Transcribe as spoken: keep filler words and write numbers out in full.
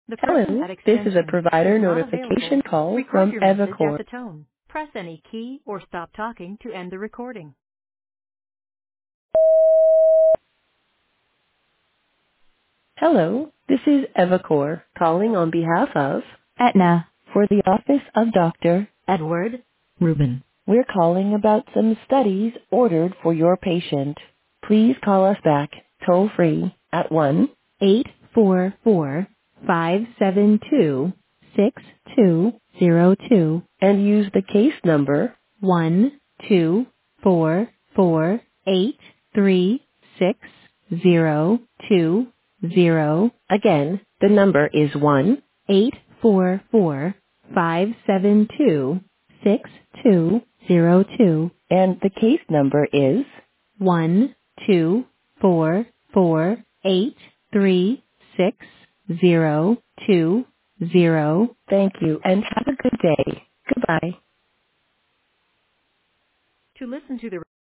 The person Hello, at this is a extension provider is not notification available. call Record from your message at Evacor. the tone. Press any key or stop talking to end the recording. Hello, this is Evacor calling on behalf of Aetna for the office of Doctor Edward Rubin. We're calling about some studies ordered for your patient. Please call us back toll free at one eight four four five seven two six two zero two and use the case number one two four four eight three six zero two zero. Again, the number is one eight four four five seven two six two zero two, and the case number is one two four four eight three six zero two zero. Thank you and have a good day. Goodbye. To listen to the